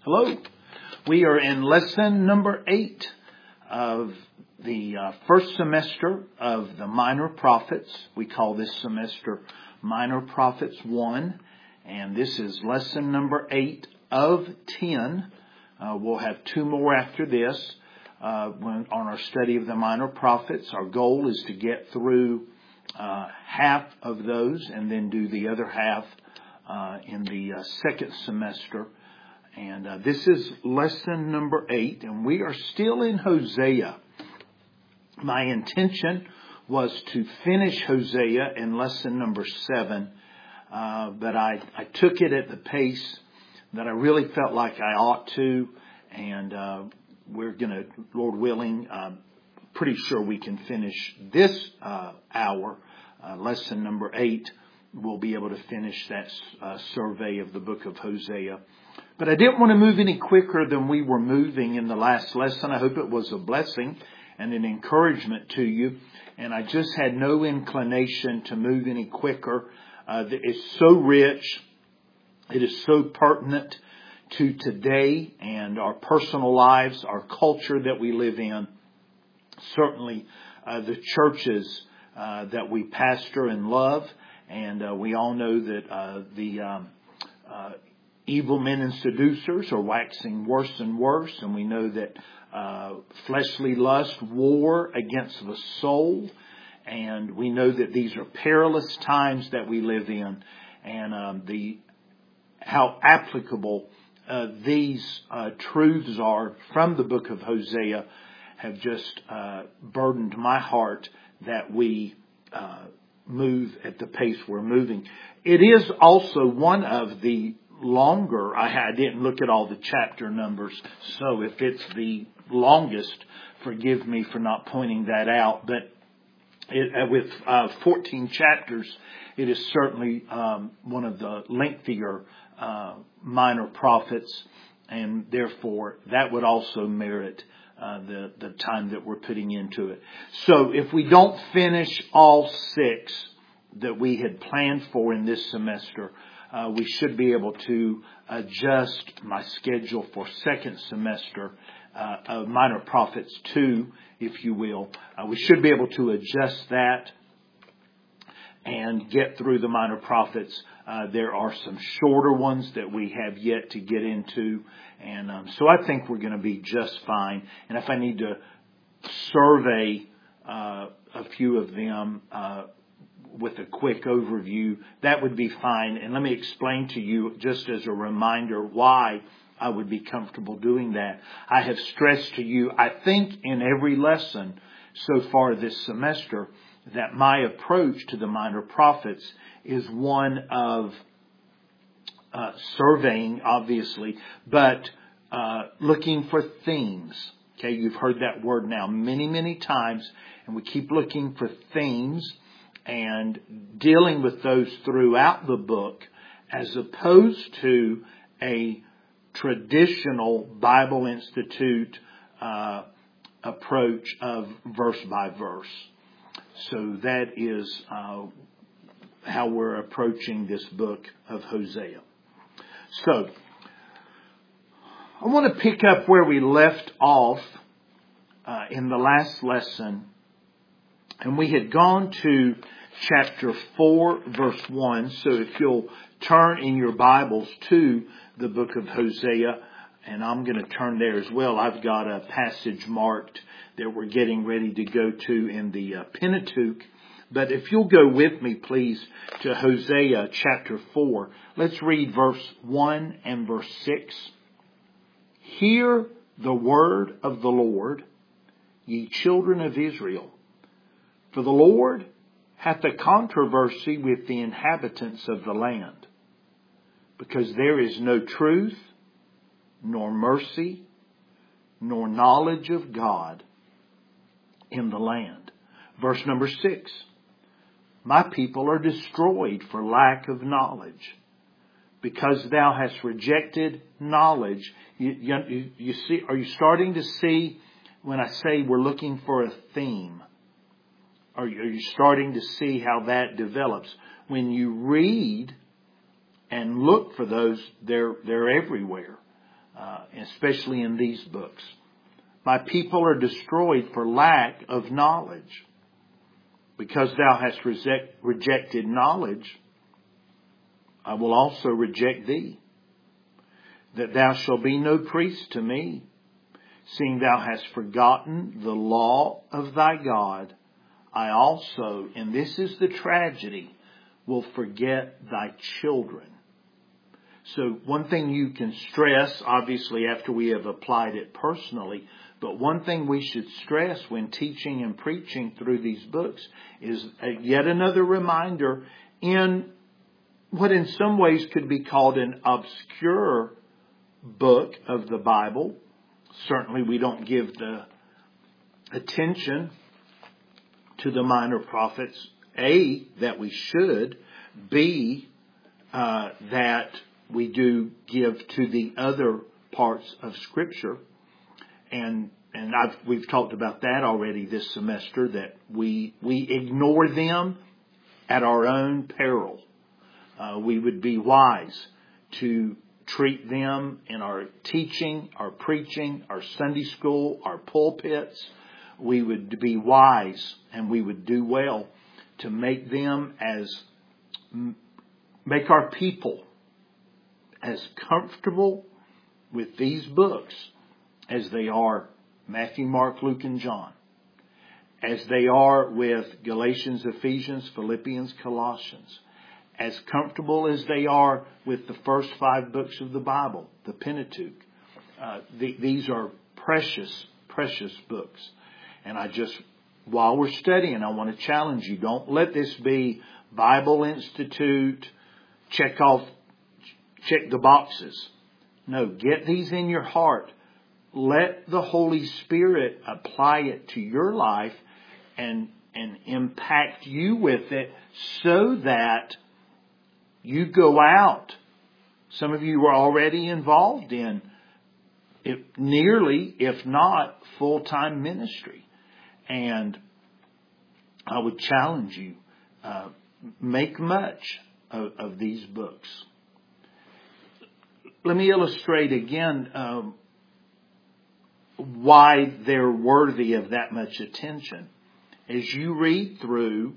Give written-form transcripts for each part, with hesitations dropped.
Hello. We are in lesson number 8 of the first semester of the Minor Prophets. We call this semester Minor Prophets 1, and this is lesson number 8 of 10. We'll have 2 more after this on our study of the Minor Prophets. Our goal is to get through half of those and then do the other half in the second semester. And this is lesson number 8, and we are still in Hosea. My intention was to finish Hosea in lesson number 7, but I took it at the pace that I really felt like I ought to, and we're going to, Lord willing, pretty sure we can finish this hour, lesson number 8. We'll be able to finish that survey of the book of Hosea. But I didn't want to move any quicker than we were moving in the last lesson. I hope it was a blessing and an encouragement to you. And I just had no inclination to move any quicker. It's so rich. It is so pertinent to today and our personal lives, our culture that we live in. Certainly the churches that we pastor and love. And we all know that the evil men and seducers are waxing worse and worse. And we know that fleshly lust war against the soul. And we know that these are perilous times that we live in. And how applicable these truths are from the book of Hosea have just burdened my heart that we move at the pace we're moving. It is also one of the longer, I didn't look at all the chapter numbers, so if it's the longest, forgive me for not pointing that out, but with 14 chapters, it is certainly one of the lengthier minor prophets, and therefore that would also merit the time that we're putting into it. So if we don't finish all 6 that we had planned for in this semester, we should be able to adjust my schedule for second semester of Minor Prophets 2, if you will. We should be able to adjust that and get through the Minor Prophets. There are some shorter ones that we have yet to get into. And so I think we're going to be just fine. And if I need to survey a few of them with a quick overview, that would be fine. And let me explain to you, just as a reminder, why I would be comfortable doing that. I have stressed to you, I think in every lesson so far this semester, that my approach to the Minor Prophets is one of surveying, obviously, but looking for themes. Okay, you've heard that word now many, many times, and we keep looking for themes and dealing with those throughout the book, as opposed to a traditional Bible Institute approach of verse by verse. So that is how we're approaching this book of Hosea. So I want to pick up where we left off in the last lesson. And we had gone to chapter 4, verse 1. So if you'll turn in your Bibles to the book of Hosea, and I'm going to turn there as well. I've got a passage marked that we're getting ready to go to in the Pentateuch. But if you'll go with me, please, to Hosea chapter 4. Let's read verse 1 and verse 6. Hear the word of the Lord, ye children of Israel. For the Lord hath a controversy with the inhabitants of the land, because there is no truth, nor mercy, nor knowledge of God in the land. Verse number 6. My people are destroyed for lack of knowledge, because thou hast rejected knowledge. You see, are you starting to see when I say we're looking for a theme? Are you starting to see how that develops? When you read and look for those, they're everywhere. especially in these books. My people are destroyed for lack of knowledge. Because thou hast rejected knowledge, I will also reject thee, that thou shalt be no priest to me, seeing thou hast forgotten the law of thy God. I also, and this is the tragedy, will forget thy children. So one thing you can stress, obviously after we have applied it personally, but one thing we should stress when teaching and preaching through these books is yet another reminder in what in some ways could be called an obscure book of the Bible. Certainly we don't give the attention to the minor prophets. A, that we should. B, that we do give to the other parts of Scripture. And we've talked about that already this semester, that we ignore them at our own peril. We would be wise to treat them in our teaching, our preaching, our Sunday school, our pulpits. We would be wise and we would do well to make our people as comfortable with these books as they are Matthew, Mark, Luke, and John, as they are with Galatians, Ephesians, Philippians, Colossians, as comfortable as they are with the first 5 books of the Bible, the Pentateuch. These are precious, precious books. And while we're studying, I want to challenge you. Don't let this be Bible Institute, check the boxes. No, get these in your heart. Let the Holy Spirit apply it to your life and impact you with it so that you go out. Some of you are already involved in nearly, if not, full-time ministry. And I would challenge you, make much of these books. Let me illustrate again why they're worthy of that much attention. As you read through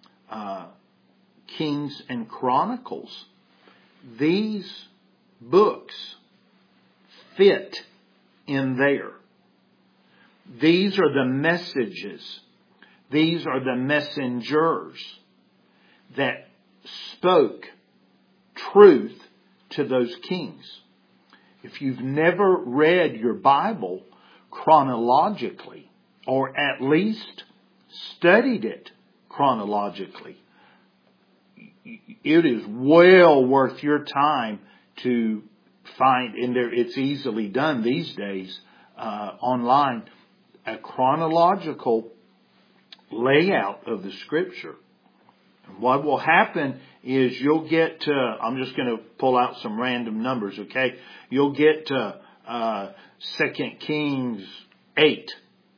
Kings and Chronicles, these books fit in there. These are the messages. These are the messengers that spoke truth to those kings. If you've never read your Bible chronologically, or at least studied it chronologically, it is well worth your time to find, and it's easily done these days online, a chronological layout of the Scripture. What will happen is you'll get to, I'm just going to pull out some random numbers, okay? You'll get to 2 Kings 8.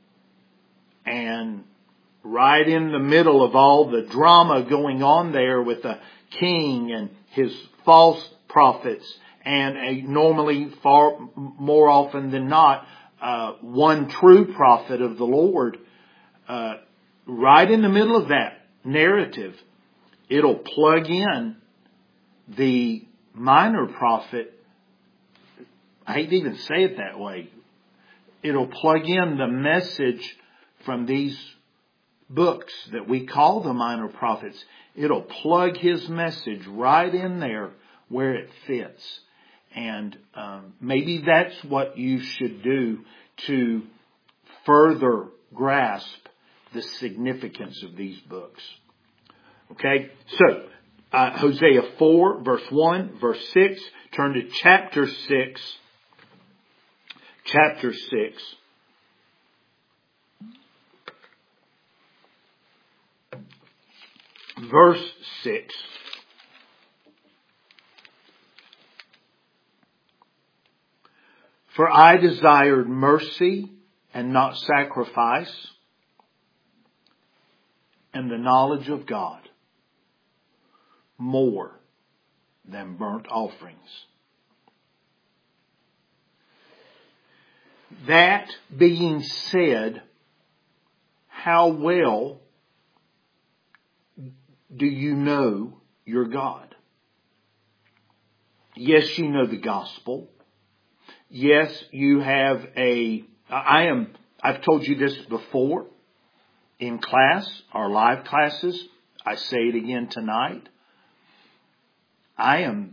And right in the middle of all the drama going on there with the king and his false prophets, and normally far more often than not, one true prophet of the Lord, right in the middle of that narrative, it'll plug in the minor prophet. I hate to even say it that way. It'll plug in the message from these books that we call the minor prophets. It'll plug his message right in there where it fits. And maybe that's what you should do to further grasp the significance of these books. Okay, so Hosea 4, verse 1, verse 6. Turn to chapter 6. Chapter 6. Verse 6. For I desired mercy and not sacrifice, and the knowledge of God more than burnt offerings. That being said, how well do you know your God? Yes, you know the gospel. Yes, you have I've told you this before in class, our live classes. I say it again tonight. I am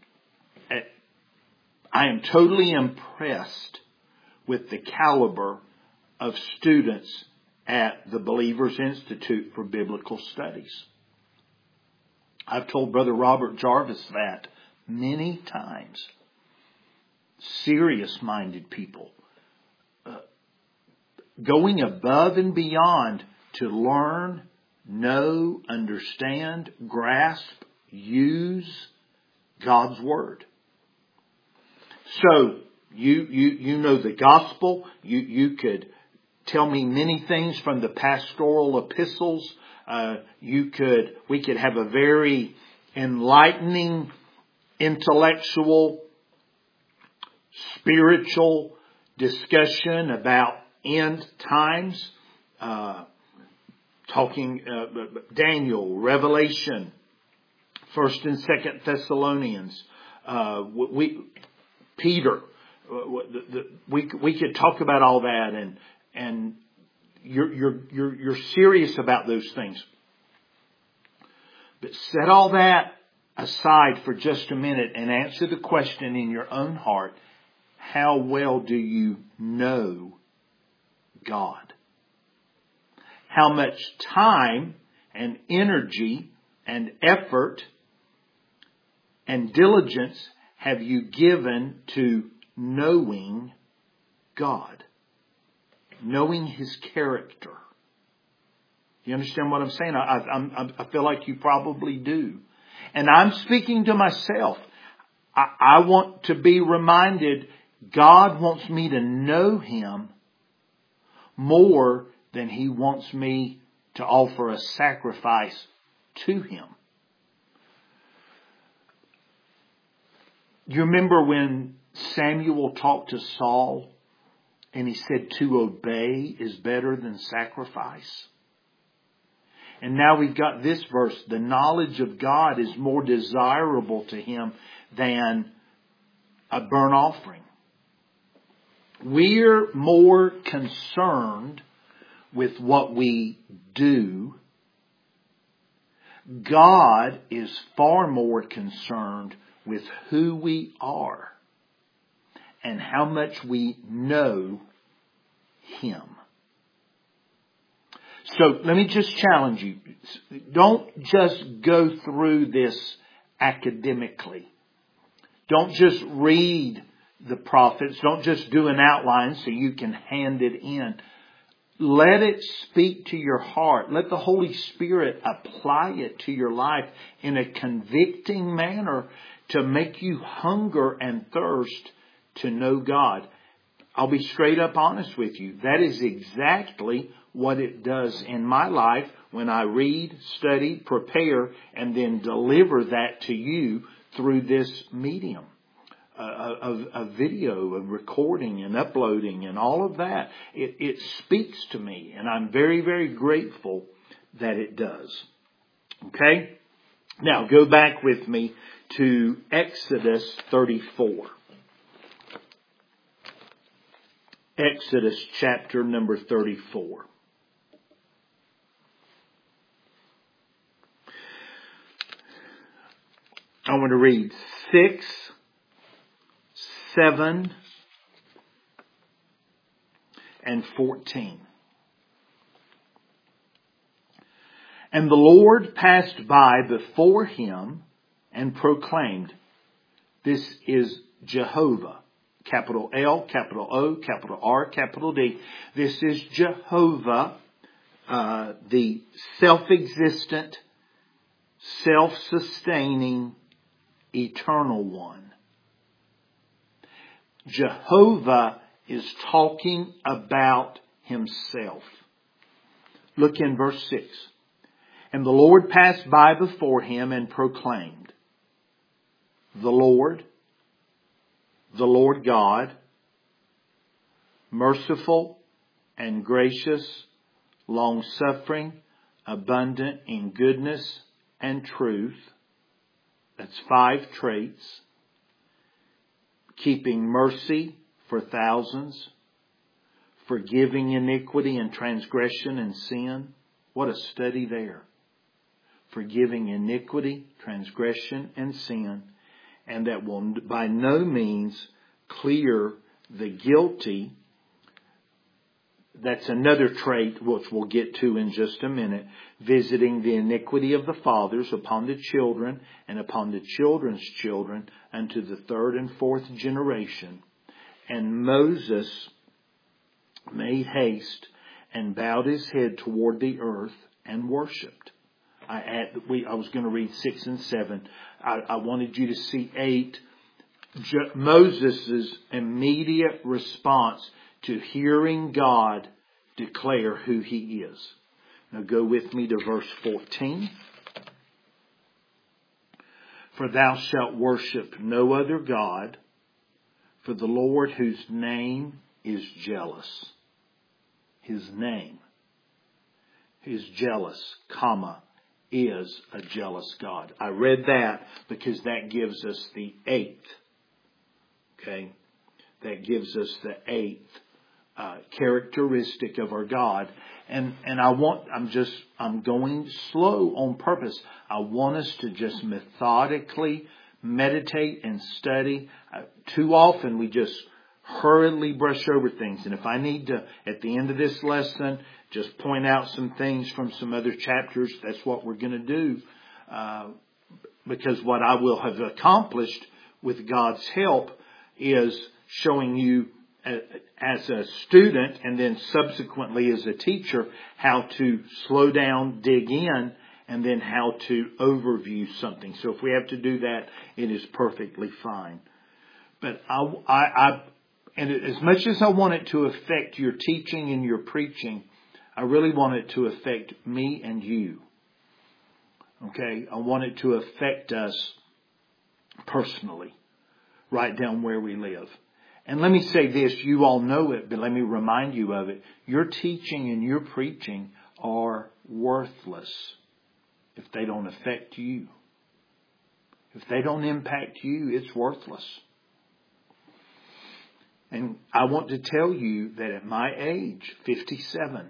totally impressed with the caliber of students at the Believers Institute for Biblical Studies. I've told Brother Robert Jarvis that many times. Serious-minded people. Going above and beyond to learn, know, understand, grasp, use God's Word. So, you know the gospel. You could tell me many things from the pastoral epistles. We could have a very enlightening, intellectual, spiritual discussion about end times. Talking Daniel, Revelation, 1st and 2nd Thessalonians, Peter. We could talk about all that, and you're serious about those things. But set all that aside for just a minute and answer the question in your own heart: how well do you know God? How much time and energy and effort and diligence have you given to knowing God? Knowing His character. You understand what I'm saying? I feel like you probably do. And I'm speaking to myself. I want to be reminded God wants me to know Him more than He wants me to offer a sacrifice to Him. You remember when Samuel talked to Saul and he said to obey is better than sacrifice? And now we've got this verse: the knowledge of God is more desirable to Him than a burnt offering. We're more concerned with what we do. God is far more concerned with who we are and how much we know Him. So let me just challenge you. Don't just go through this academically. Don't just read the prophets. Don't just do an outline so you can hand it in. Let it speak to your heart. Let the Holy Spirit apply it to your life in a convicting manner to make you hunger and thirst to know God. I'll be straight up honest with you. That is exactly what it does in my life when I read, study, prepare, and then deliver that to you through this medium. A video, a recording and uploading and all of that. It speaks to me, and I'm very, very grateful that it does. Okay? Now go back with me to Exodus 34. Exodus chapter number 34. I want to read 6, 7, and 14. And the Lord passed by before him and proclaimed, "This is Jehovah." Capital L, capital O, capital R, capital D. This is Jehovah, the self-existent, self-sustaining, eternal one. Jehovah is talking about Himself. Look in verse 6. And the Lord passed by before him and proclaimed, the Lord God, merciful and gracious, long-suffering, abundant in goodness and truth. That's 5 traits. Keeping mercy for thousands. Forgiving iniquity and transgression and sin. What a study there. Forgiving iniquity, transgression, and sin. And that will by no means clear the guilty. That's another trait which we'll get to in just a minute. Visiting the iniquity of the fathers upon the children and upon the children's children unto the 3rd and 4th generation. And Moses made haste and bowed his head toward the earth and worshipped. I was going to read 6 and 7. I wanted you to see 8. Moses' immediate response to hearing God declare who He is. Now go with me to verse 14. For thou shalt worship no other God, for the Lord whose name is jealous. His name is jealous, is a jealous God. I read that because that gives us the 8th. Okay? That gives us the 8th characteristic of our God. And I'm going slow on purpose. I want us to just methodically meditate and study. Too often we just hurriedly brush over things. And if I need to, at the end of this lesson, just point out some things from some other chapters, that's what we're going to do. Because what I will have accomplished with God's help is showing you as a student and then subsequently as a teacher how to slow down, dig in, and then how to overview something. So if we have to do that, it is perfectly fine. But and as much as I want it to affect your teaching and your preaching, I really want it to affect me and you. Okay? I want it to affect us personally, right down where we live. And let me say this, you all know it, but let me remind you of it. Your teaching and your preaching are worthless if they don't affect you. If they don't impact you, it's worthless. And I want to tell you that at my age, 57,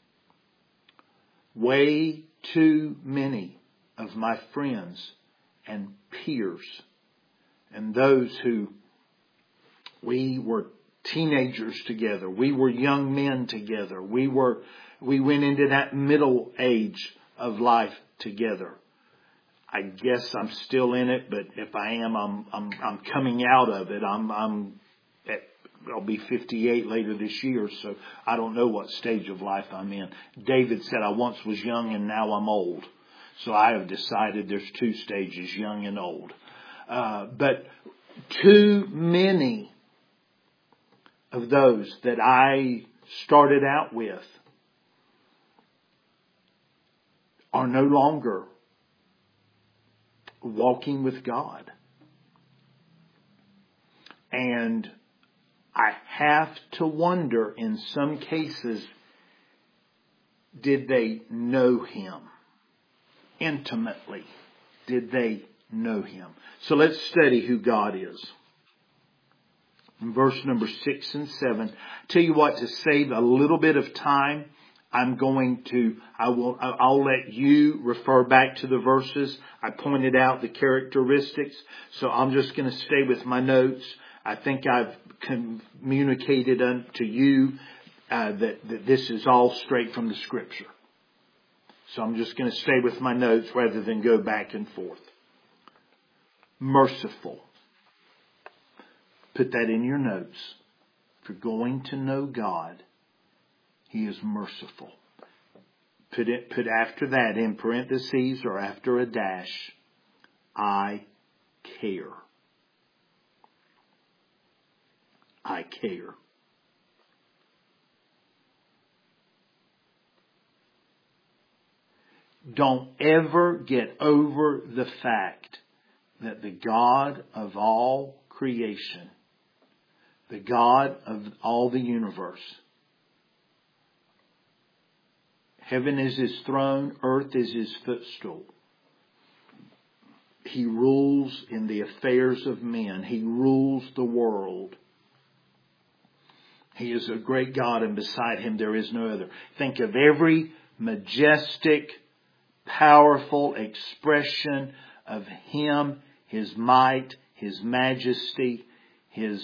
way too many of my friends and peers and those who we were teenagers together, we were young men together, we went into that middle age of life together. I guess I'm still in it, but if I am, I'm coming out of it. I'll be 58 later this year, so I don't know what stage of life I'm in. David said, I once was young and now I'm old. So I have decided there's 2 stages, young and old. But too many of those that I started out with are no longer walking with God. And I have to wonder, in some cases, did they know Him intimately? Did they know Him? So let's study who God is. In verse number 6 and 7, tell you what, to save a little bit of time, I'll let you refer back to the verses. I pointed out the characteristics, so I'm just going to stay with my notes. I think I've communicated to you that this is all straight from the Scripture. So I'm just going to stay with my notes rather than go back and forth. Merciful. Put that in your notes. If you're going to know God, He is merciful. Put after that in parentheses or after a dash, I care. I care. Don't ever get over the fact that the God of all creation, the God of all the universe. Heaven is His throne, earth is His footstool. He rules in the affairs of men. He rules the world. He is a great God, and beside Him there is no other. Think of every majestic, powerful expression of Him, His might, His majesty, His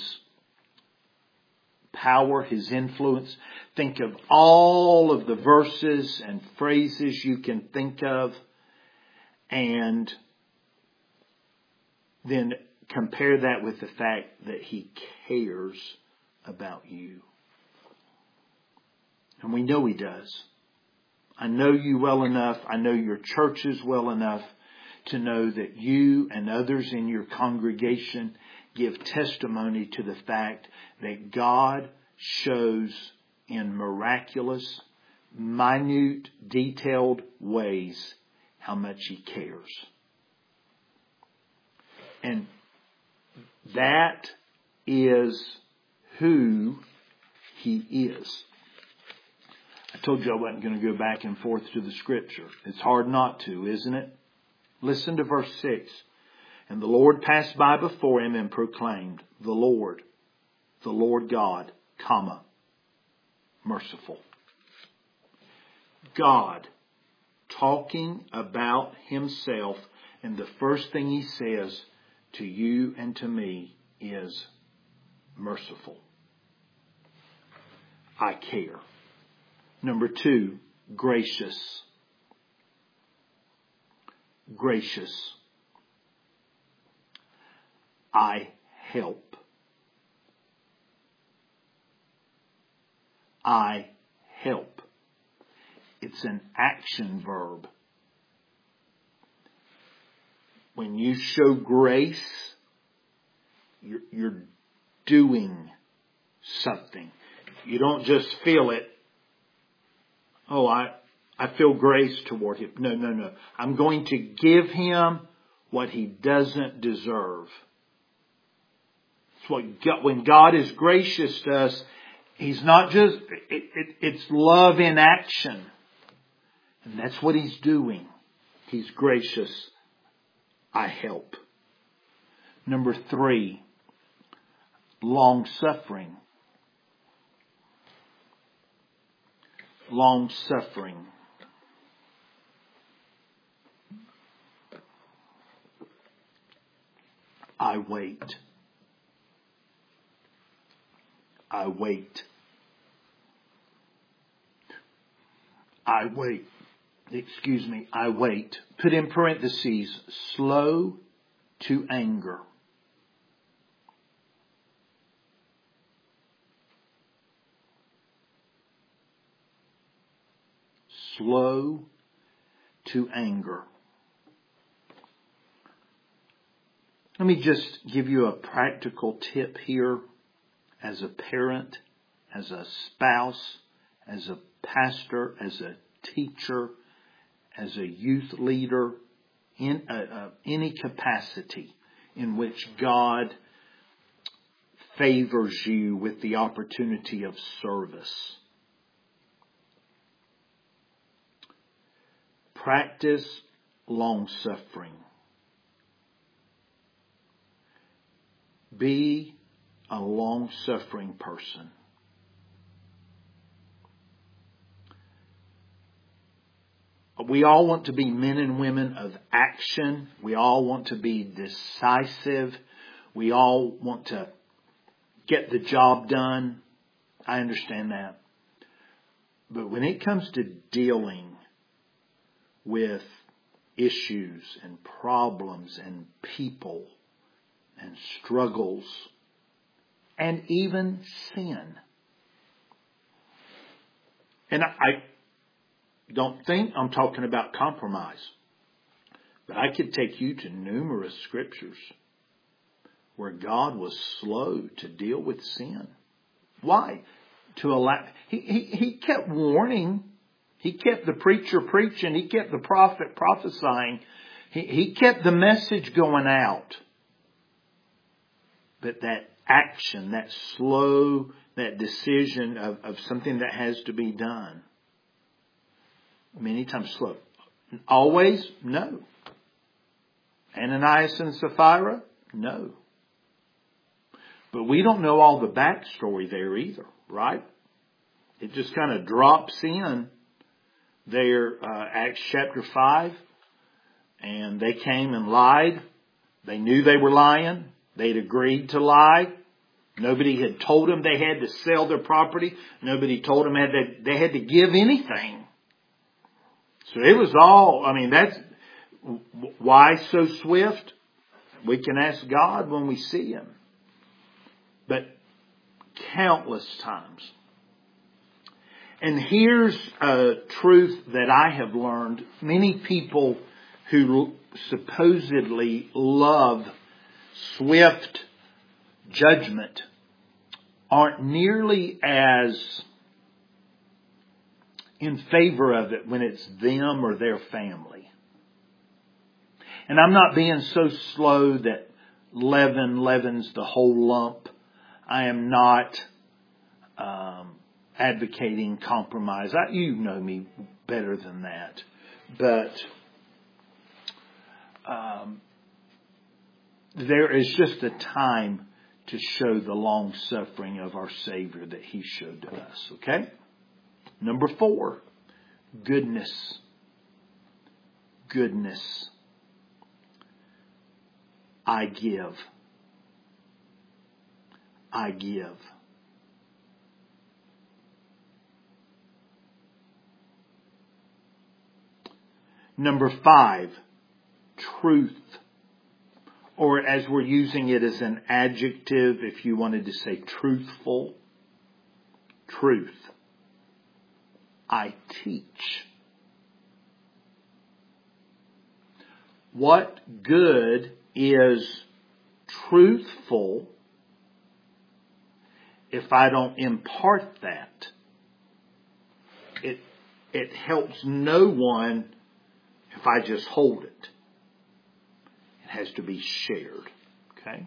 power, His influence. Think of all of the verses and phrases you can think of, and then compare that with the fact that He cares about you. And we know He does. I know you well enough. I know your churches well enough to know that you and others in your congregation give testimony to the fact that God shows in miraculous, minute, detailed ways how much He cares. And that is who He is. I told you I wasn't going to go back and forth to the Scripture. It's hard not to, isn't it? Listen to verse 6. And the Lord passed by before him and proclaimed, the Lord God, comma, merciful. God talking about Himself, and the first thing He says to you and to me is merciful. I care. Number 2, gracious. Gracious. I help. I help. It's an action verb. When you show grace, you're doing something. You don't just feel it. Oh, I feel grace toward him. No. I'm going to give him what he doesn't deserve. It's when God is gracious to us, He's not just, it's love in action. And that's what He's doing. He's gracious. I help. Number 3, long-suffering. Long-suffering. I wait. I wait. I wait. I wait. Put in parentheses, slow to anger. Slow to anger. Let me just give you a practical tip here as a parent, as a spouse, as a pastor, as a teacher, as a youth leader, in any capacity in which God favors you with the opportunity of service. Practice long-suffering. Be a long-suffering person. We all want to be men and women of action. We all want to be decisive. We all want to get the job done. I understand that. But when it comes to dealing with issues and problems and people and struggles and even sin, and I don't think I'm talking about compromise, but I could take you to numerous scriptures where God was slow to deal with sin. Why? To allow, he kept warning. He kept the preacher preaching. He kept the prophet prophesying. He kept the message going out. But that action, that decision of something that has to be done. Many times slow. Always? No. Ananias and Sapphira? No. But we don't know all the backstory there either, right? It just kind of drops in there, Acts chapter 5. And they came and lied. They knew they were lying. They'd agreed to lie. Nobody had told them they had to sell their property. Nobody told them they had to give anything. So it was all, that's why so swift? We can ask God when we see Him. But countless times. And here's a truth that I have learned. Many people who supposedly love swift judgment aren't nearly as in favor of it when it's them or their family. And I'm not being so slow that leaven leavens the whole lump. I am not advocating compromise. You know me better than that. But there is just a time to show the long suffering of our Savior that He showed to us. Okay? Number 4, goodness. Goodness. I give. I give. Number 5, truth. Or as we're using it as an adjective, if you wanted to say truthful. Truth. I teach. What good is truthful if I don't impart that? It helps no one if I just hold it. It has to be shared. Okay?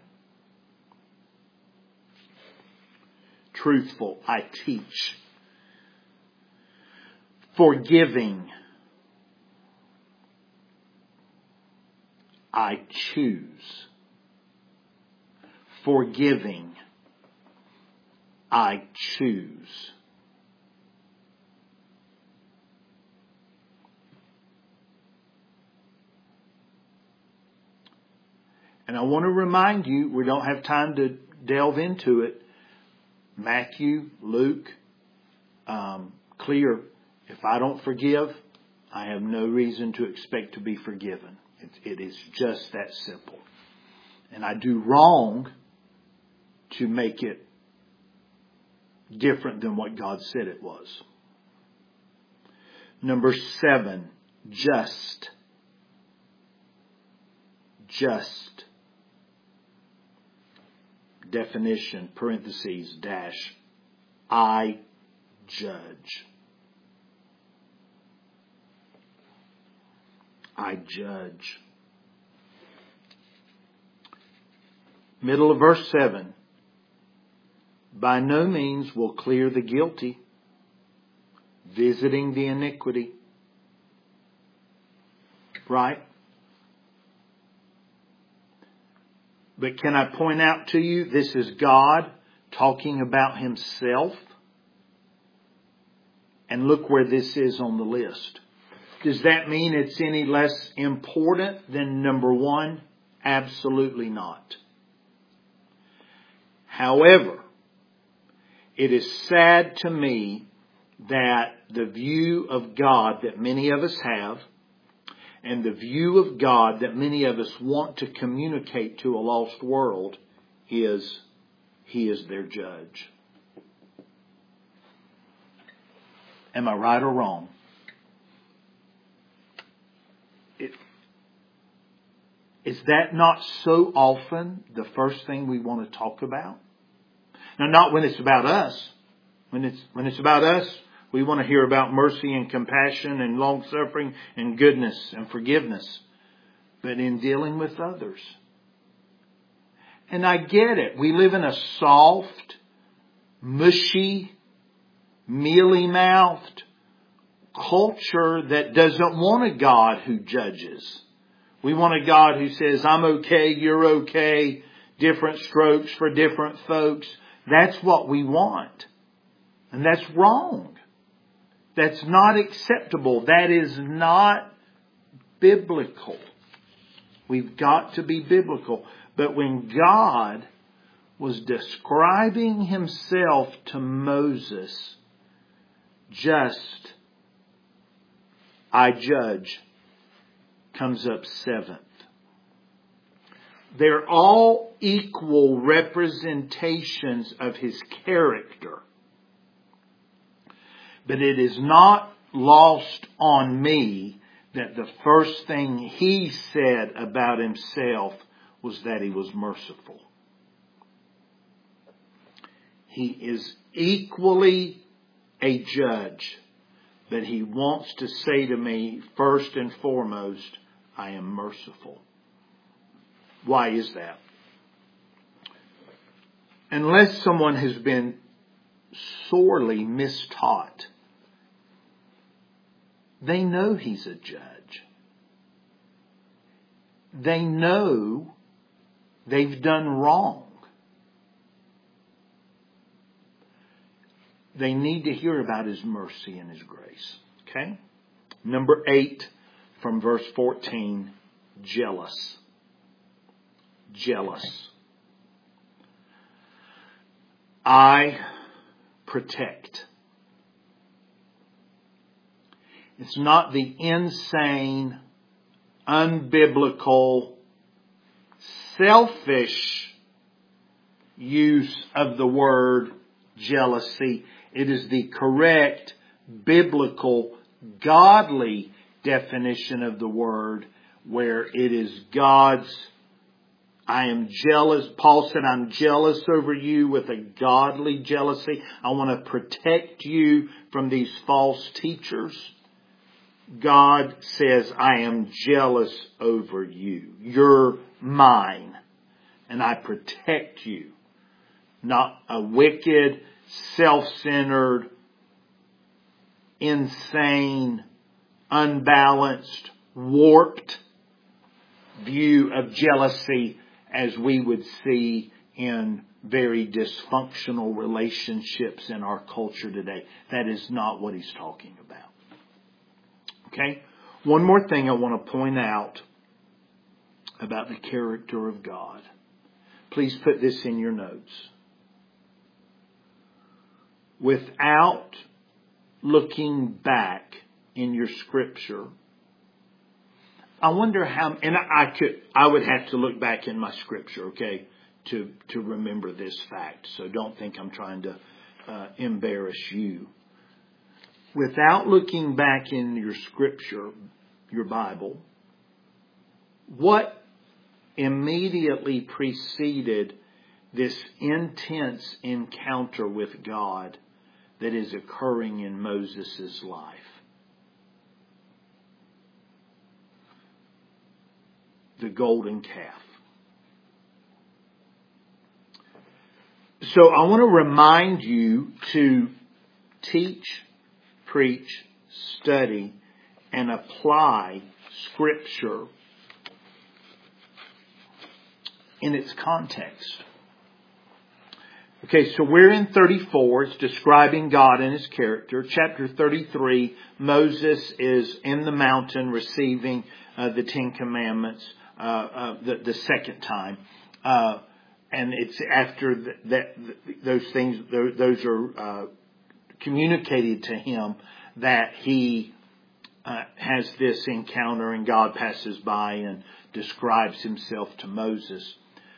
Truthful, I teach. Forgiving, I choose. Forgiving, I choose. And I want to remind you, we don't have time to delve into it. Matthew, Luke, clear. If I don't forgive, I have no reason to expect to be forgiven. It is just that simple. And I do wrong to make it different than what God said it was. Number 7, just. Just. Definition, parentheses, dash. I judge. I judge. Middle of verse 7. By no means will clear the guilty, visiting the iniquity. Right? But can I point out to you, this is God talking about Himself. And look where this is on the list. Does that mean it's any less important than number 1? Absolutely not. However, it is sad to me that the view of God that many of us have, and the view of God that many of us want to communicate to a lost world, is He is their judge. Am I right or wrong? Is that not so often the first thing we want to talk about? Now, not when it's about us. When it's about us, we want to hear about mercy and compassion and long-suffering and goodness and forgiveness. But in dealing with others, And I get it. We live in a soft, mushy, mealy-mouthed culture that doesn't want a God who judges. We want a God who says, I'm okay, you're okay, different strokes for different folks. That's what we want. And that's wrong. That's not acceptable. That is not biblical. We've got to be biblical. But when God was describing Himself to Moses, just, I judge, comes up seventh. They're all equal representations of His character. But it is not lost on me that the first thing He said about Himself was that He was merciful. He is equally a judge, but He wants to say to me, first and foremost, I am merciful. Why is that? Unless someone has been sorely mistaught, they know He's a judge. They know they've done wrong. They need to hear about His mercy and His grace. Okay? Number 8 from verse 14, jealous. Jealous. I protect. It's not the insane, unbiblical, selfish use of the word jealousy. It is the correct, biblical, godly definition of the word, where it is God's, I am jealous. Paul said, I'm jealous over you with a godly jealousy. I want to protect you from these false teachers. God says, I am jealous over you. You're mine. And I protect you. Not a wicked, self-centered, insane, unbalanced, warped view of jealousy as we would see in very dysfunctional relationships in our culture today. That is not what he's talking about. Okay? One more thing I want to point out about the character of God. Please put this in your notes. Without looking back in your scripture, I wonder how, and I would have to look back in my scripture, okay, to remember this fact. So don't think I'm trying to embarrass you. Without looking back in your scripture, your Bible, what immediately preceded this intense encounter with God that is occurring in Moses' life? The golden calf. So I want to remind you to teach, preach, study, and apply Scripture in its context. Okay, so we're in 34. It's describing God and His character. Chapter 33, Moses is in the mountain receiving the Ten Commandments the second time. And it's after that those things, those are communicated to him, that he has this encounter and God passes by and describes Himself to Moses.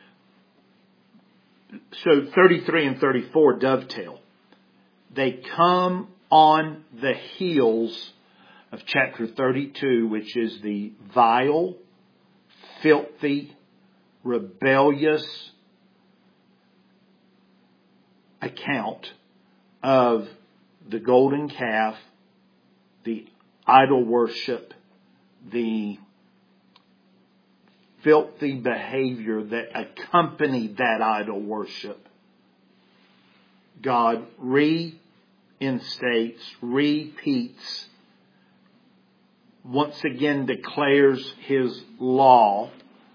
So 33 and 34 dovetail. They come on the heels of chapter 32, which is the vile, filthy, rebellious account of the golden calf, the idol worship, the filthy behavior that accompanied that idol worship, God reinstates, repeats, once again declares His law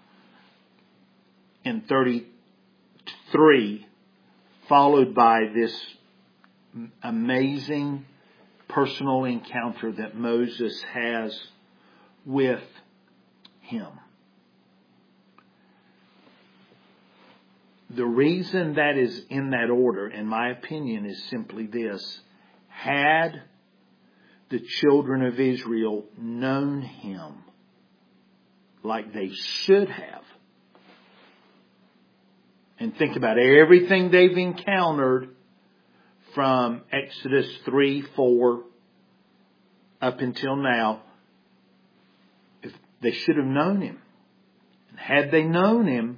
in 33, followed by this amazing personal encounter that Moses has with Him. The reason that is in that order, in my opinion, is simply this. Had the children of Israel known Him like they should have, and think about everything they've encountered from Exodus 3, 4 up until now, if they should have known Him. And had they known Him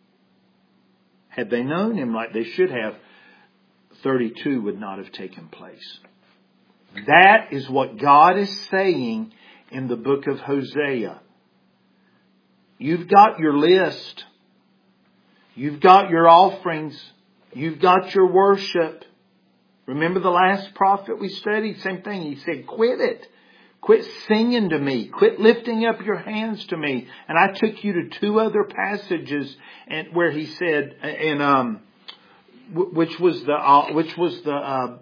like they should have, 32 would not have taken place. That is what God is saying in the book of Hosea. You've got your list. You've got your offerings. You've got your worship. Remember the last prophet we studied? Same thing. He said, quit it. Quit singing to me. Quit lifting up your hands to me. And I took you to two other passages where he said, which was the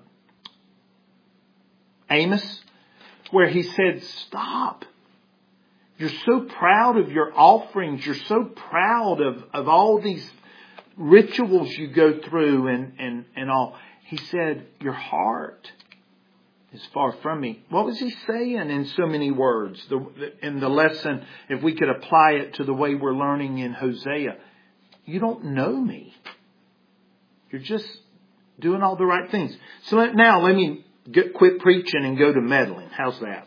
Amos, where he said, stop. You're so proud of your offerings. You're so proud of all these rituals you go through and all. He said, your heart is far from me. What was he saying in so many words? In the lesson, if we could apply it to the way we're learning in Hosea, you don't know me. You're just doing all the right things. So now let me quit preaching and go to meddling. How's that?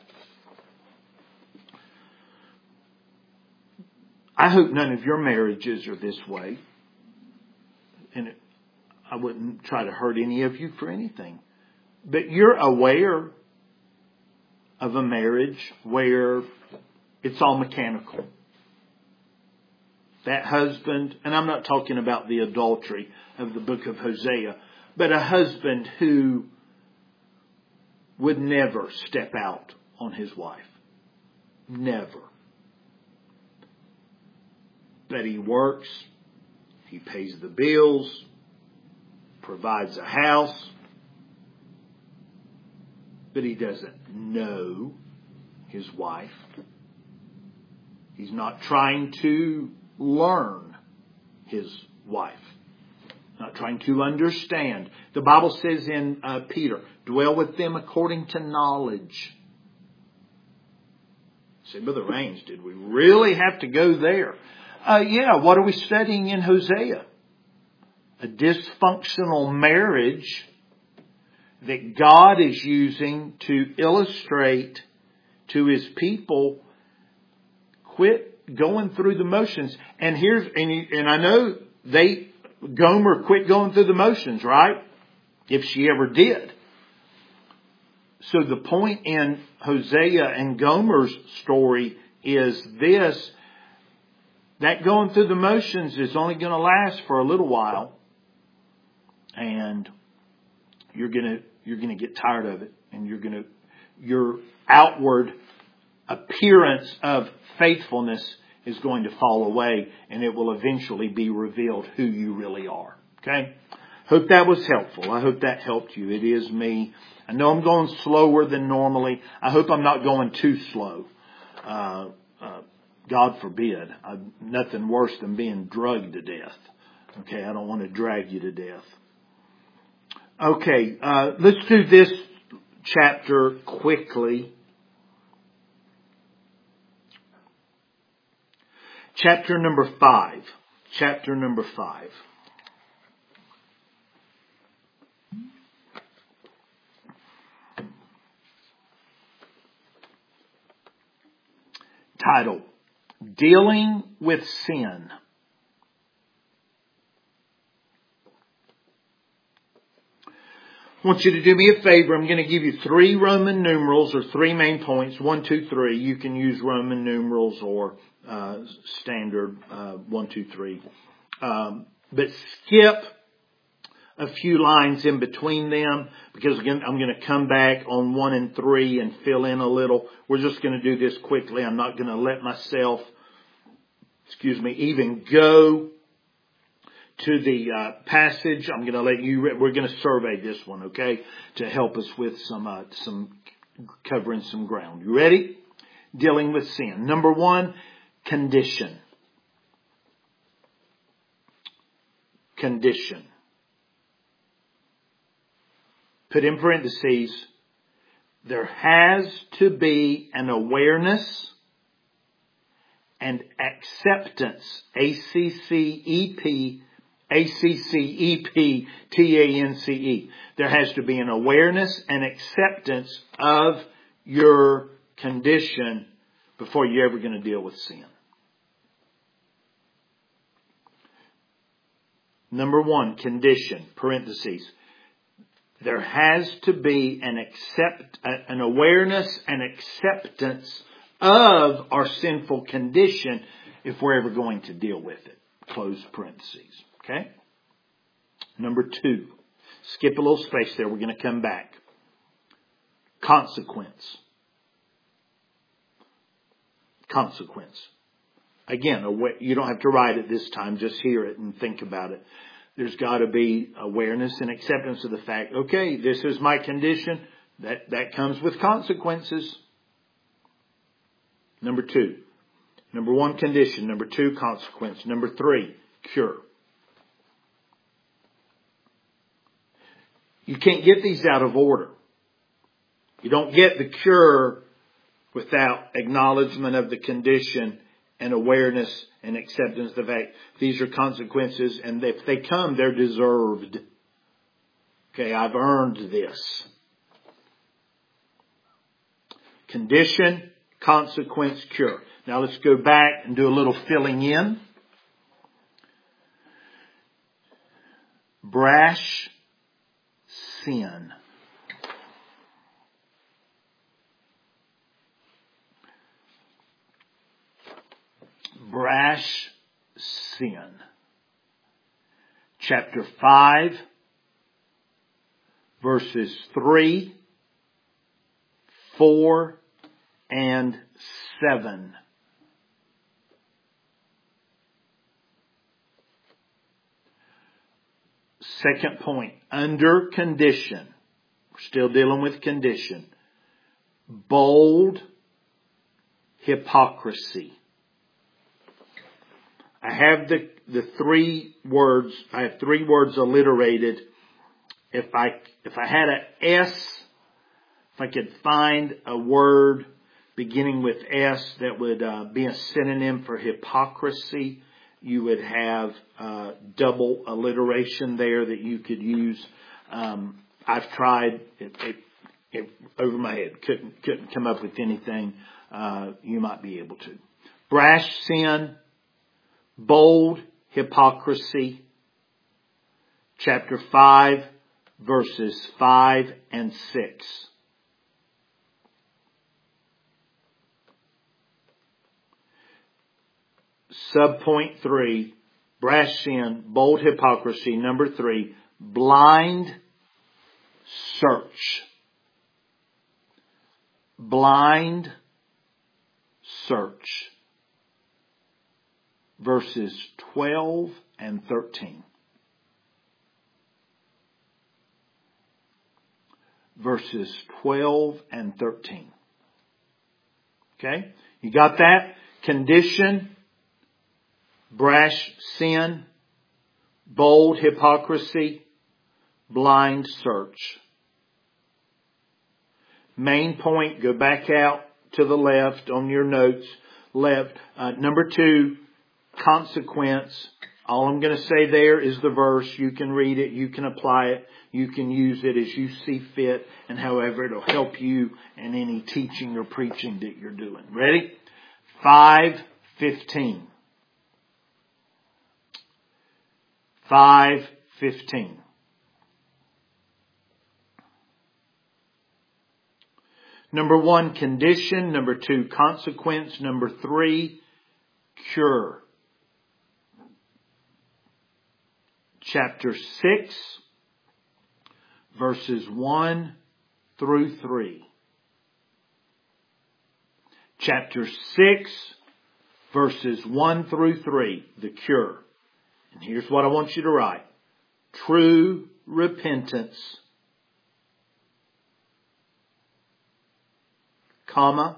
I hope none of your marriages are this way. And I wouldn't try to hurt any of you for anything. But you're aware of a marriage where it's all mechanical. That husband, and I'm not talking about the adultery of the book of Hosea, but a husband who would never step out on his wife. Never. But he works, he pays the bills, provides a house, but he doesn't know his wife. He's not trying to learn his wife. Not trying to understand. The Bible says in Peter, dwell with them according to knowledge. Say, Brother Raines, did we really have to go there? Yeah, what are we studying in Hosea? A dysfunctional marriage that God is using to illustrate to His people, quit going through the motions. And I know Gomer quit going through the motions, right? If she ever did. So the point in Hosea and Gomer's story is this, that going through the motions is only going to last for a little while. And you're going to get tired of it. And your outward appearance of faithfulness is going to fall away. And it will eventually be revealed who you really are. Okay? Hope that was helpful. I hope that helped you. It is me. I know I'm going slower than normally. I hope I'm not going too slow. God forbid. Nothing worse than being drugged to death. Okay, I don't want to drag you to death. Okay, let's do this chapter quickly. Chapter number 5. Chapter number 5. Title, Dealing with Sin. I want you to do me a favor. I'm going to give you 3 Roman numerals or 3 main points. 1, 2, 3. You can use Roman numerals or standard 1, 2, 3. But skip a few lines in between them because again, I'm going to come back on 1 and 3 and fill in a little. We're just going to do this quickly. I'm not going to let myself, even go to the passage. I'm going to let you, we're going to survey this one, okay, to help us with some covering some ground. You ready? Dealing with sin. Number 1, condition. Condition. Put in parentheses, there has to be an awareness and acceptance, ACCEPTANCE. There has to be an awareness and acceptance of your condition before you're ever going to deal with sin. Number 1, condition, parentheses. There has to be an awareness and acceptance of our sinful condition if we're ever going to deal with it. Close parentheses. Okay? Number 2. Skip a little space there. We're going to come back. Consequence. Consequence. Again, you don't have to write it this time. Just hear it and think about it. There's got to be awareness and acceptance of the fact, okay, this is my condition. That comes with consequences. Number 2. Number 1, condition. Number 2, consequence. Number 3, cure. You can't get these out of order. You don't get the cure without acknowledgement of the condition and awareness and acceptance of the fact these are consequences, and if they come, they're deserved. Okay, I've earned this. Condition, consequence, cure. Now let's go back and do a little filling in. Brash sin. Brash sin. Chapter 5, verses 3, 4, and 7. Second point, under condition. We're still dealing with condition. Bold hypocrisy. I have the 3 words. I have 3 words alliterated. If I had an S, if I could find a word beginning with S that would be a synonym for hypocrisy, you would have double alliteration there that you could use. I've tried it over my head. Couldn't come up with anything. You might be able to. Brash sin. Bold hypocrisy. Chapter 5, verses 5 and 6. Subpoint 3, brash sin, bold hypocrisy. Number 3, blind search. Blind search. Verses 12 and 13. Verses 12 and 13. Okay? You got that? Condition, brash sin, bold hypocrisy, blind search. Main point, go back out to the left on your notes. Left. Number 2, consequence. All I'm going to say there is the verse. You can read it. You can apply it. You can use it as you see fit and however it'll help you in any teaching or preaching that you're doing. Ready? 5:15. 5:15. Number 1, condition. Number 2, consequence. Number 3, cure. Chapter 6, verses 1 through 3. Chapter 6, verses 1 through 3, the cure. And here's what I want you to write. True repentance, comma,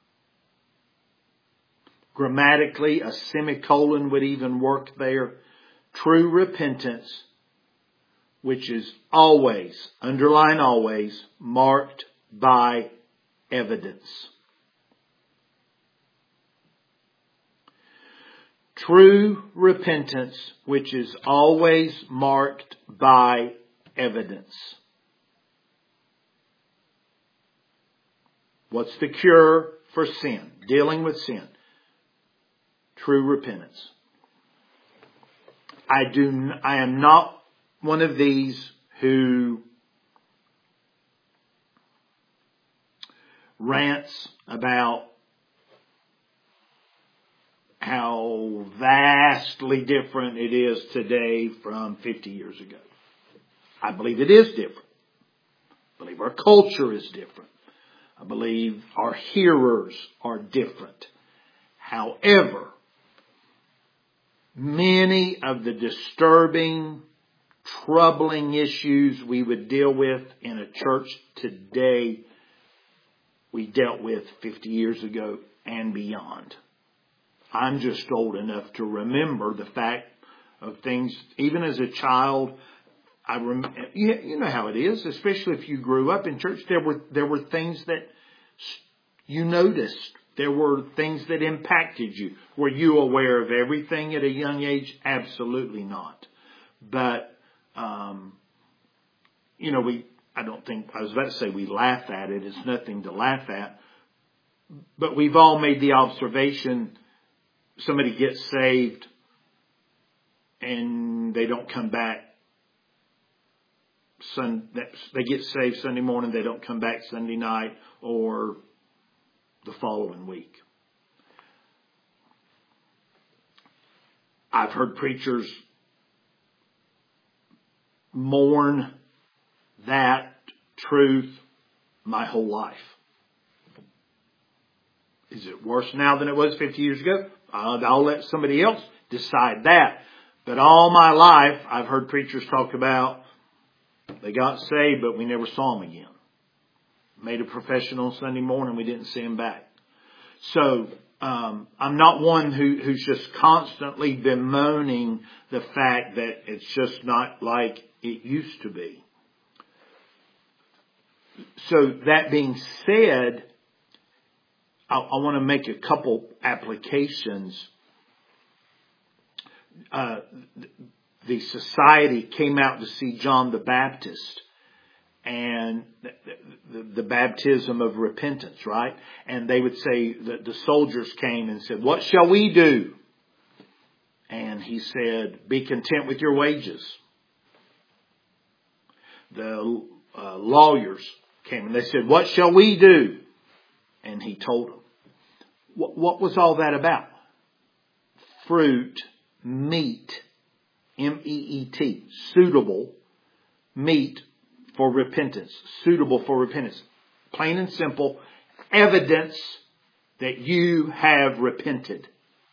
grammatically a semicolon would even work there. True repentance, which is always, underline always, marked by evidence. True repentance, which is always marked by evidence. What's the cure for sin? Dealing with sin. True repentance. I am not one of these who rants about how vastly different it is today from 50 years ago. I believe it is different. I believe our culture is different. I believe our hearers are different. However, many of the disturbing, troubling issues we would deal with in a church today, we dealt with 50 years ago and beyond. I'm just old enough to remember the fact of things, even as a child. You know how it is, especially if you grew up in church. There were things that you noticed. There were things that impacted you. Were you aware of everything at a young age? Absolutely not. But I was about to say we laugh at it. It's nothing to laugh at. But we've all made the observation. Somebody gets saved and they don't come back. They get saved Sunday morning, they don't come back Sunday night or the following week. I've heard preachers mourn that truth my whole life. Is it worse now than it was 50 years ago? I'll let somebody else decide that. But all my life, I've heard preachers talk about they got saved, but we never saw them again. Made a profession on Sunday morning, we didn't see them back. So I'm not one who's just constantly bemoaning the fact that it's just not like it used to be. So that being said, I want to make a couple applications. The society came out to see John the Baptist and the baptism of repentance, right? And they would say that the soldiers came and said, "What shall we do?" And he said, "Be content with your wages." The lawyers came and they said, "What shall we do?" And he told them. What was all that about? Fruit, meat, M-E-E-T, suitable meat for repentance, suitable for repentance. Plain and simple, evidence that you have repented.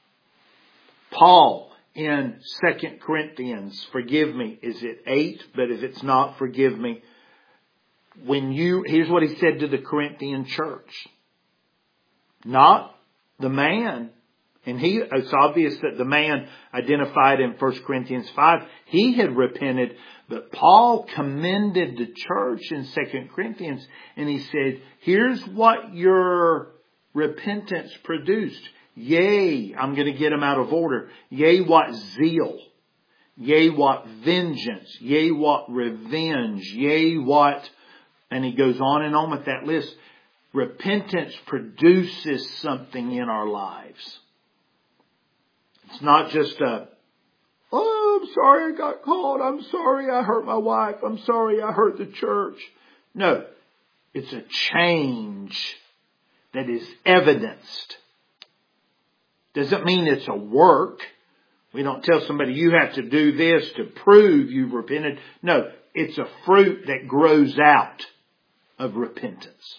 Paul in 2 Corinthians, forgive me, is it 8? But if it's not, forgive me. Here's what he said to the Corinthian church. Not the man. And it's obvious that the man identified in 1 Corinthians 5, he had repented. But Paul commended the church in 2 Corinthians. And he said, here's what your repentance produced. Yea, I'm going to get them out of order. Yea, what zeal. Yea, what vengeance. Yea, what revenge. Yea, what... And he goes on and on with that list. Repentance produces something in our lives. It's not just I'm sorry I got caught. I'm sorry I hurt my wife. I'm sorry I hurt the church. No. It's a change that is evidenced. Doesn't mean it's a work. We don't tell somebody you have to do this to prove you've repented. No, it's a fruit that grows out of repentance.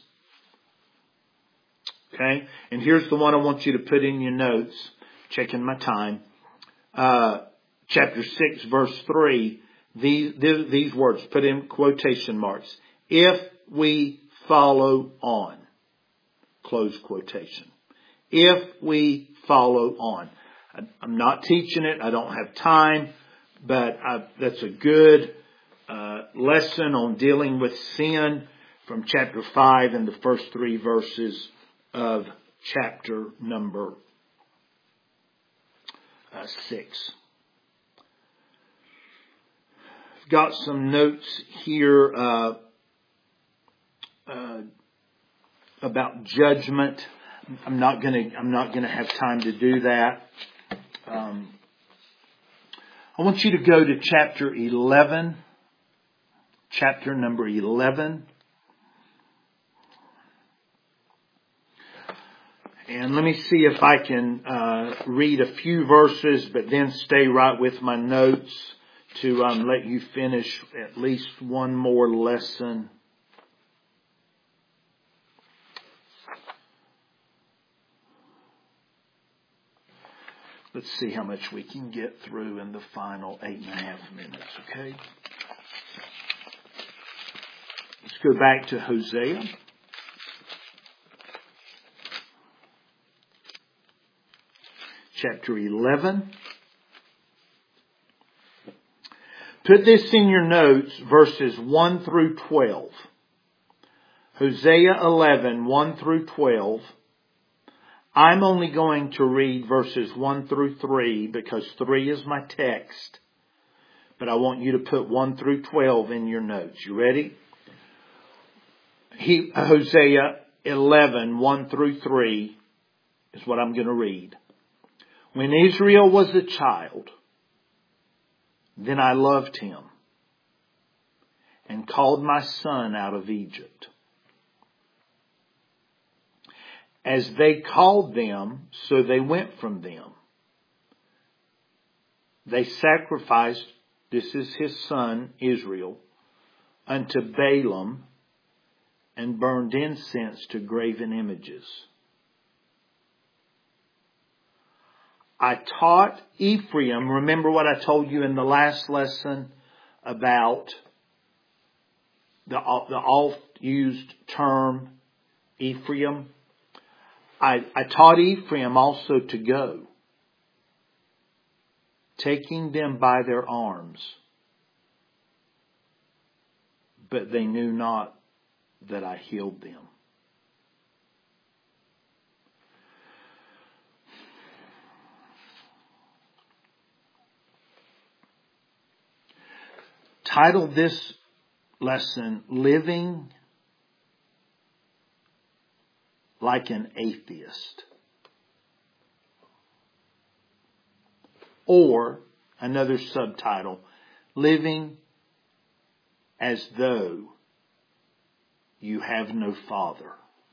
Okay? And here's the one I want you to put in your notes. Checking my time. Chapter 6, verse 3. These words, put in quotation marks. If we follow on. Close quotation. If we follow on. I'm not teaching it. I don't have time. But that's a good lesson on dealing with sin from chapter 5 and the first 3 verses of chapter number 6. I've got some notes here about judgment. I'm not gonna have time to do that. I want you to go to chapter 11. Chapter number 11. And let me see if I can read a few verses, but then stay right with my notes to let you finish at least one more lesson. Let's see how much we can get through in the final 8.5 minutes, okay? Let's go back to Hosea. Chapter 11. Put this in your notes, verses 1 through 12. Hosea 11, 1 through 12. I'm only going to read verses 1 through 3 because 3 is my text. But I want you to put 1 through 12 in your notes. You ready? Hosea 11, 1 through 3 is what I'm going to read. When Israel was a child, then I loved him and called my son out of Egypt. As they called them, so they went from them. They sacrificed, this is his son Israel, unto Balaam and burned incense to graven images. I taught Ephraim, remember what I told you in the last lesson about the oft-used term Ephraim? I taught Ephraim also to go, taking them by their arms, but they knew not that I healed them. Titled this lesson, Living Like an Atheist. Or another subtitle, Living as Though You Have No Father.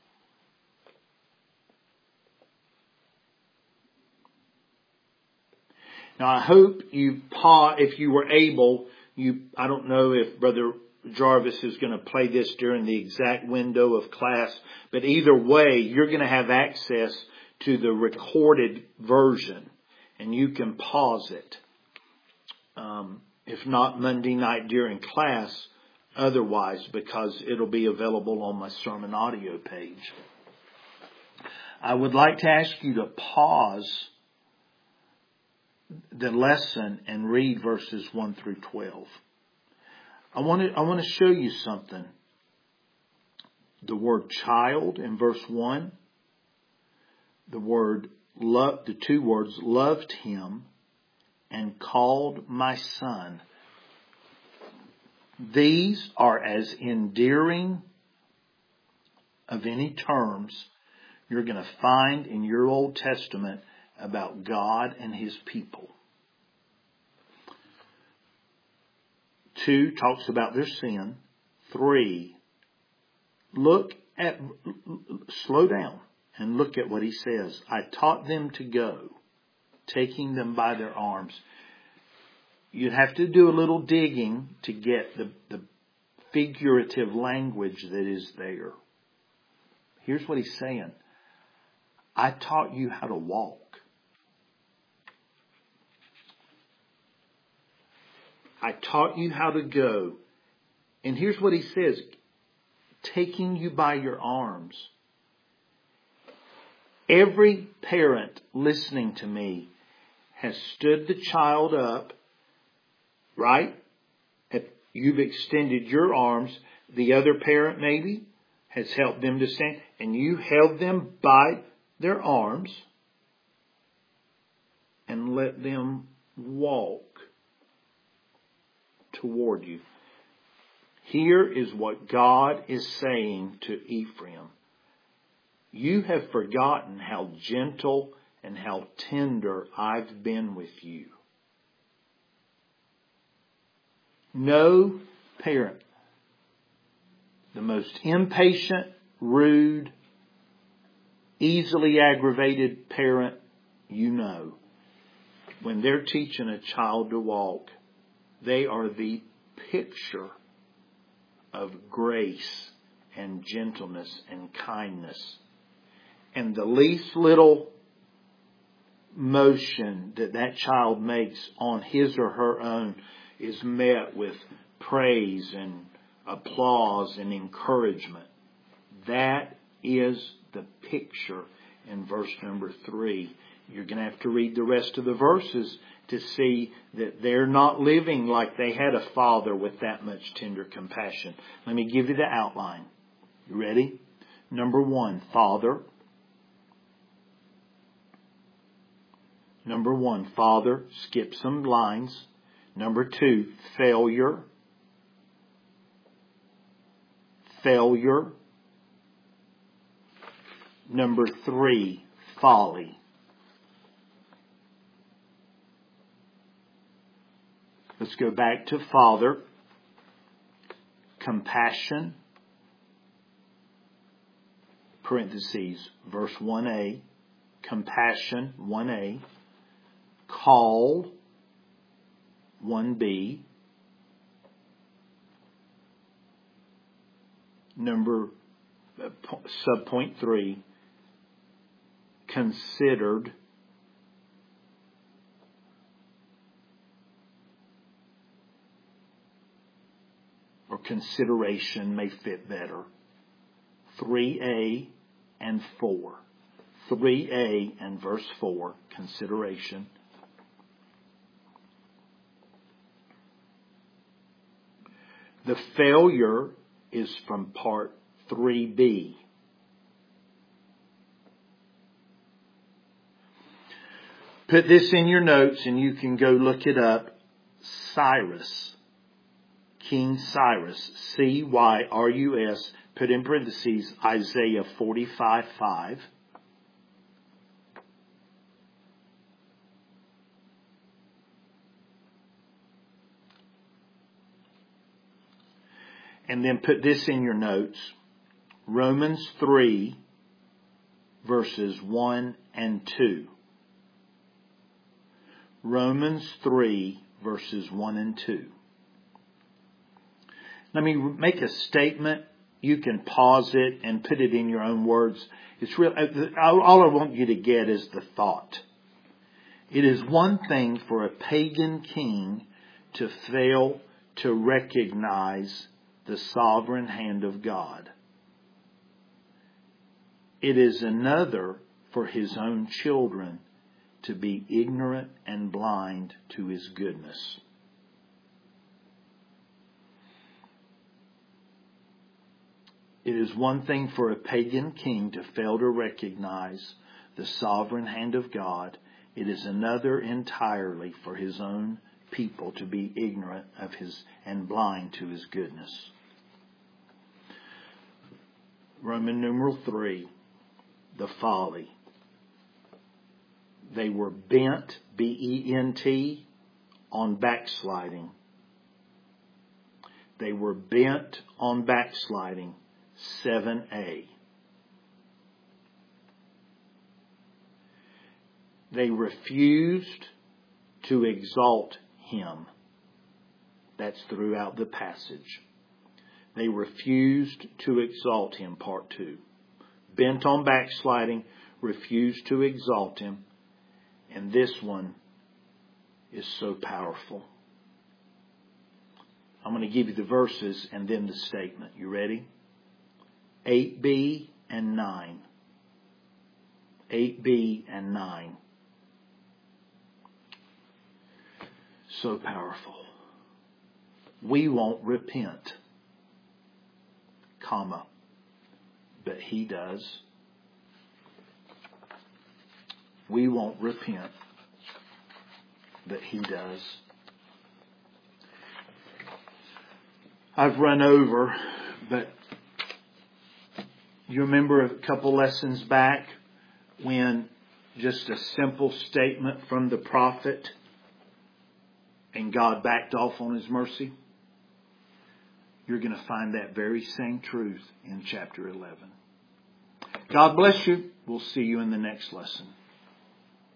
Now I hope if you were able, I don't know if Brother Jarvis is going to play this during the exact window of class, but either way, you're going to have access to the recorded version, and you can pause it. If not Monday night during class, otherwise, because it'll be available on my sermon audio page. I would like to ask you to pause the lesson and read verses 1 through 12. I want to show you something. The word child in verse 1, the two words loved him and called my son. These are as endearing of any terms you're going to find in your Old Testament about God and his people. 2 talks about their sin. 3 Slow down and look at what he says. I taught them to go, taking them by their arms. You'd have to do a little digging to get the figurative language that is there. Here's what he's saying. I taught you how to walk. I taught you how to go. And here's what he says. Taking you by your arms. Every parent listening to me has stood the child up, right? If you've extended your arms, the other parent maybe has helped them to stand, and you held them by their arms and let them walk toward you. Here is what God is saying to Ephraim. You have forgotten how gentle and how tender I've been with you. No parent, the most impatient, rude, easily aggravated parent you know, when they're teaching a child to walk, they are the picture of grace and gentleness and kindness. And the least little motion that child makes on his or her own is met with praise and applause and encouragement. That is the picture in verse number 3. You're going to have to read the rest of the verses to see that they're not living like they had a father with that much tender compassion. Let me give you the outline. You ready? Number 1, father. Number 1, father. Skip some lines. Number 2, failure. Failure. Number 3, folly. Let's go back to father. Compassion. Parentheses, verse 1a. Compassion, 1a. Called, 1b. Subpoint 3. Considered. Or consideration may fit better. 3a and 4. 3a and verse 4, consideration. The failure is from part 3b. Put this in your notes and you can go look it up. Cyrus. King Cyrus. Cyrus. Put in parentheses Isaiah 45:5. And then put this in your notes. Romans 3 verses 1 and 2. Romans 3 verses 1 and 2. Let me make a statement. You can pause it and put it in your own words. It's real. All I want you to get is the thought. It is one thing for a pagan king to fail to recognize the sovereign hand of God. It is another for his own children to be ignorant and blind to his goodness. It is one thing for a pagan king to fail to recognize the sovereign hand of God. It is another entirely for his own people to be ignorant of his and blind to his goodness. Roman numeral 3, the folly. They were bent, B-E-N-T, on backsliding. They were bent on backsliding. 7a. They refused to exalt Him. That's throughout the passage. They refused to exalt Him, part 2. Bent on backsliding, refused to exalt Him. And this one is so powerful. I'm going to give you the verses and then the statement. You ready? 8b and 9. 8b and 9. So powerful. We won't repent, comma, but He does. We won't repent, but He does. I've run over, but you remember a couple lessons back when just a simple statement from the prophet and God backed off on His mercy? You're going to find that very same truth in chapter 11. God bless you. We'll see you in the next lesson.